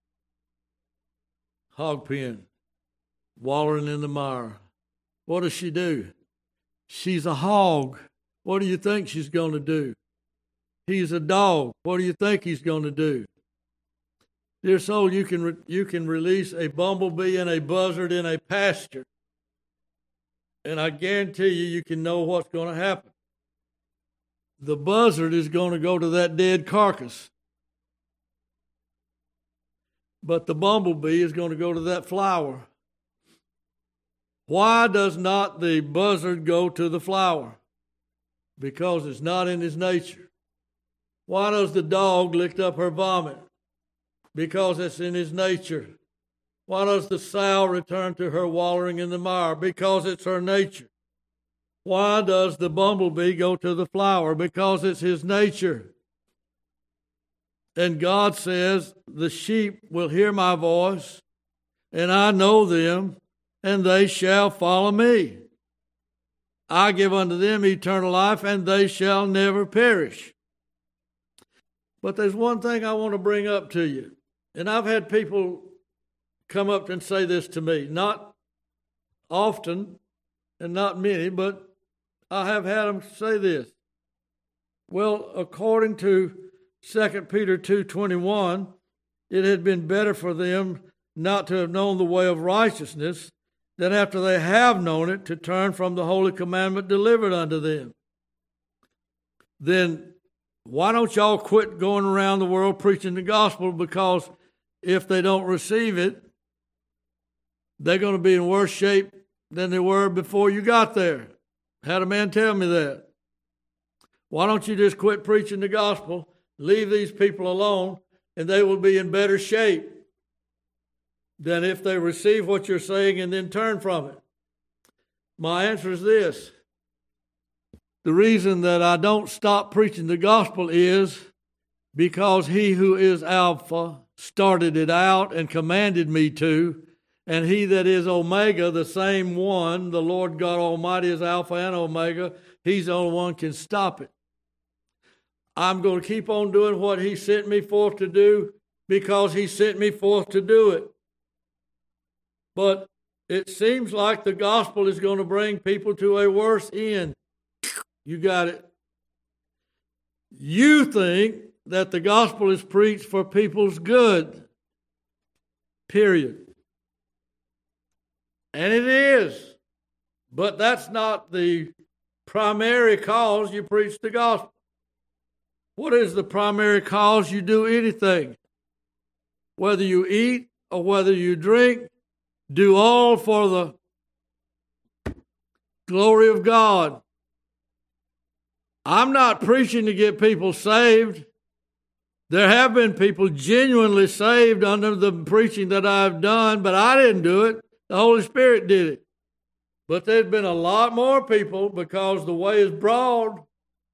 Hog pen. Wallowing in the mire. What does she do? She's a hog. What do you think she's going to do? He's a dog. What do you think he's going to do? Dear soul, you can re- you can release a bumblebee and a buzzard in a pasture, and I guarantee you, you can know what's going to happen. The buzzard is going to go to that dead carcass, but the bumblebee is going to go to that flower. Why does not the buzzard go to the flower? Because it's not in his nature. Why does the dog lick up her vomit? Because it's in his nature. Why does the sow return to her wallowing in the mire? Because it's her nature. Why does the bumblebee go to the flower? Because it's his nature. And God says, the sheep will hear my voice, and I know them, and they shall follow me. I give unto them eternal life, and they shall never perish. But there's one thing I want to bring up to you. And I've had people come up and say this to me. Not often, and not many, but I have had them say this. Well, according to Second Peter two twenty-one, it had been better for them not to have known the way of righteousness than after they have known it to turn from the holy commandment delivered unto them. Then why don't y'all quit going around the world preaching the gospel? Because if they don't receive it, they're going to be in worse shape than they were before you got there. Had a man tell me that. Why don't you just quit preaching the gospel, leave these people alone, and they will be in better shape than if they receive what you're saying and then turn from it? My answer is this. The reason that I don't stop preaching the gospel is because he who is Alpha started it out and commanded me to, and he that is Omega, the same one, the Lord God Almighty is Alpha and Omega, he's the only one can stop it. I'm going to keep on doing what he sent me forth to do because he sent me forth to do it. But it seems like the gospel is going to bring people to a worse end. You got it. You think that the gospel is preached for people's good. Period. And it is. But that's not the primary cause you preach the gospel. What is the primary cause you do anything? Whether you eat or whether you drink, do all for the glory of God. I'm not preaching to get people saved. There have been people genuinely saved under the preaching that I've done, but I didn't do it. The Holy Spirit did it. But there's been a lot more people, because the way is broad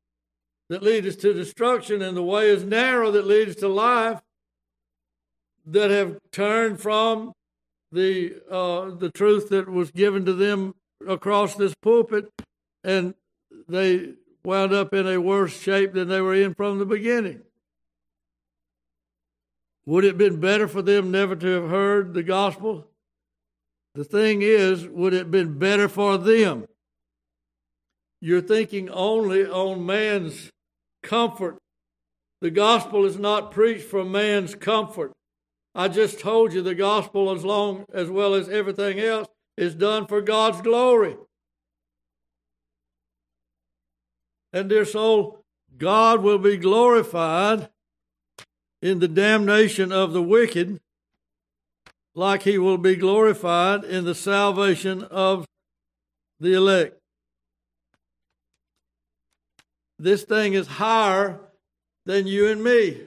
that leads us to destruction and the way is narrow that leads to life. that have turned from the uh, the truth that was given to them across this pulpit, and they wound up in a worse shape than they were in from the beginning. Would it have been better for them never to have heard the gospel? The thing is, would it have been better for them? You're thinking only on man's comfort. The gospel is not preached for man's comfort. I just told you the gospel, as long as well as everything else, is done for God's glory. And dear soul, God will be glorified in the damnation of the wicked, like he will be glorified in the salvation of the elect. This thing is higher than you and me.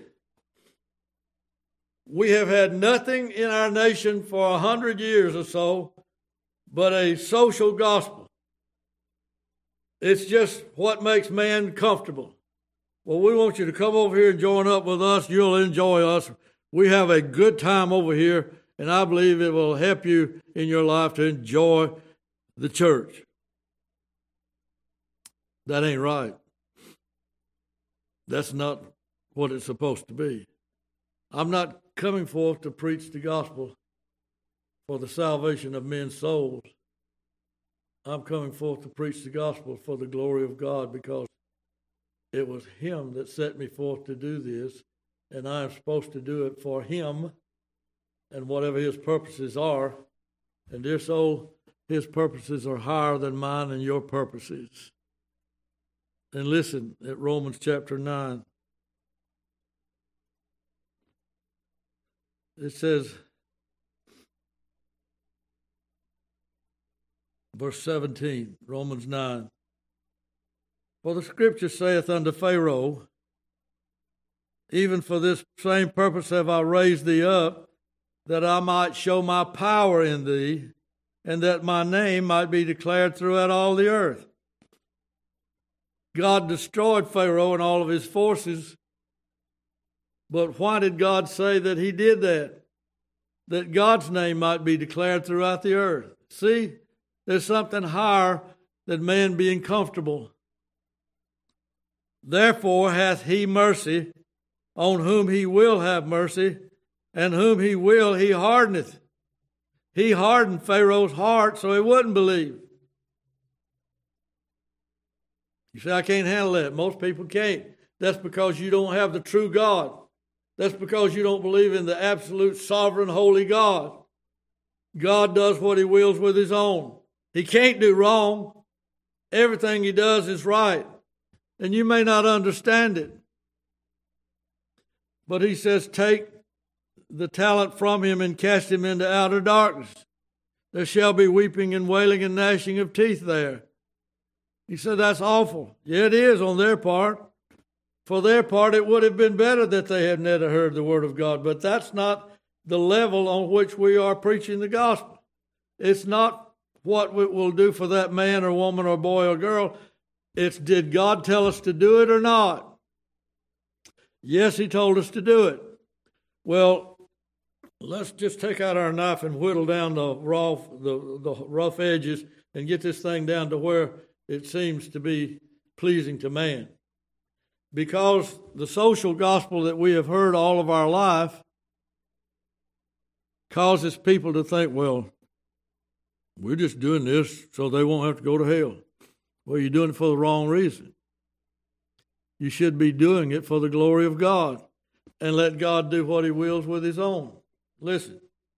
We have had nothing in our nation for a hundred years or so but a social gospel. It's just what makes man comfortable. Well, we want you to come over here and join up with us. You'll enjoy us. We have a good time over here, and I believe it will help you in your life to enjoy the church. That ain't right. That's not what it's supposed to be. I'm not coming forth to preach the gospel for the salvation of men's souls. I'm coming forth to preach the gospel for the glory of God, because it was him that set me forth to do this, and I am supposed to do it for him and whatever his purposes are. And dear soul, his purposes are higher than mine and your purposes. And listen at Romans chapter nine. It says, verse seventeen, Romans nine. For the scripture saith unto Pharaoh, even for this same purpose have I raised thee up, that I might show my power in thee, and that my name might be declared throughout all the earth. God destroyed Pharaoh and all of his forces, but why did God say that he did that? That God's name might be declared throughout the earth. See, there's something higher than man being comfortable. Therefore hath he mercy on whom he will have mercy, and whom he will he hardeneth. He hardened Pharaoh's heart so he wouldn't believe. You say, I can't handle that. Most people can't. That's because you don't have the true God. That's because you don't believe in the absolute sovereign holy God. God does what he wills with his own. He can't do wrong. Everything he does is right. And you may not understand it. But he says, take the talent from him and cast him into outer darkness. There shall be weeping and wailing and gnashing of teeth there. He said, that's awful. Yeah, it is on their part. For their part, it would have been better that they had never heard the word of God. But that's not the level on which we are preaching the gospel. It's not what it will do for that man or woman or boy or girl. It's, did God tell us to do it or not? Yes, he told us to do it. Well, let's just take out our knife and whittle down the raw, the, the rough edges and get this thing down to where it seems to be pleasing to man. Because the social gospel that we have heard all of our life causes people to think, well, we're just doing this so they won't have to go to hell. Well, you're doing it for the wrong reason. You should be doing it for the glory of God and let God do what he wills with his own. Listen.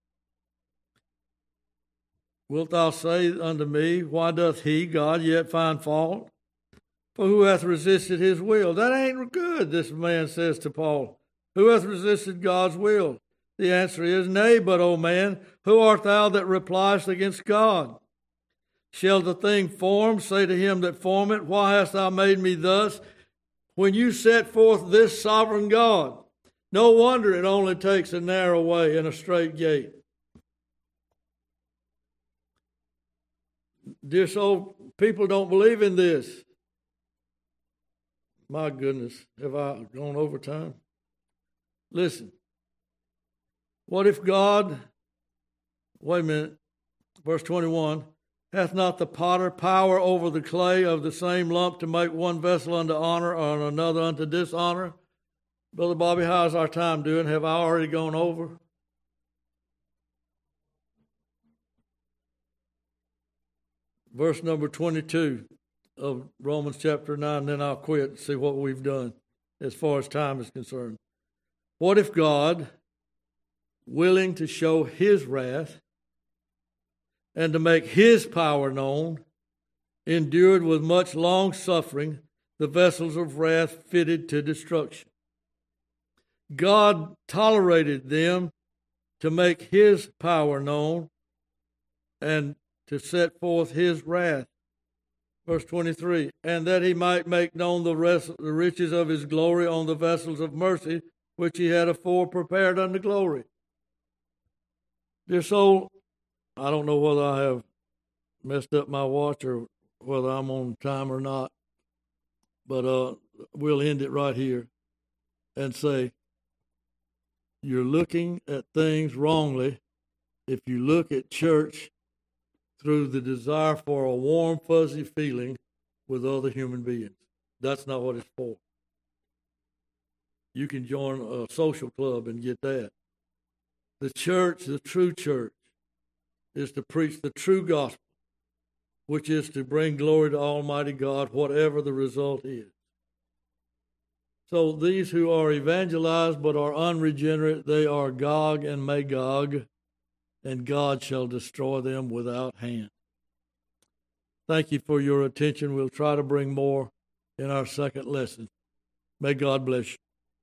Wilt thou say unto me, why doth he, God, yet find fault? For who hath resisted his will? That ain't good, this man says to Paul. Who hath resisted God's will? The answer is, nay, but, O man, who art thou that repliest against God? Shall the thing formed say to him that formed it, why hast thou made me thus? When you set forth this sovereign God, no wonder it only takes a narrow way and a straight gate. Dear soul, people don't believe in this. My goodness, have I gone over time? Listen. What if God, wait a minute, verse twenty-one, hath not the potter power over the clay of the same lump to make one vessel unto honor and another unto dishonor? Brother Bobby, how's our time doing? Have I already gone over? Verse number twenty-two of Romans chapter nine, then I'll quit and see what we've done as far as time is concerned. What if God, willing to show his wrath and to make his power known, endured with much long suffering the vessels of wrath fitted to destruction? God tolerated them to make his power known and to set forth his wrath. Verse twenty-three, and that he might make known the, rest, the riches of his glory on the vessels of mercy, which he had afore prepared unto glory. Dear soul, I don't know whether I have messed up my watch or whether I'm on time or not, but uh, we'll end it right here and say, you're looking at things wrongly if you look at church through the desire for a warm, fuzzy feeling with other human beings. That's not what it's for. You can join a social club and get that. The church, the true church, is to preach the true gospel, which is to bring glory to Almighty God, whatever the result is. So these who are evangelized but are unregenerate, they are Gog and Magog, and God shall destroy them without hand. Thank you for your attention. We'll try to bring more in our second lesson. May God bless you.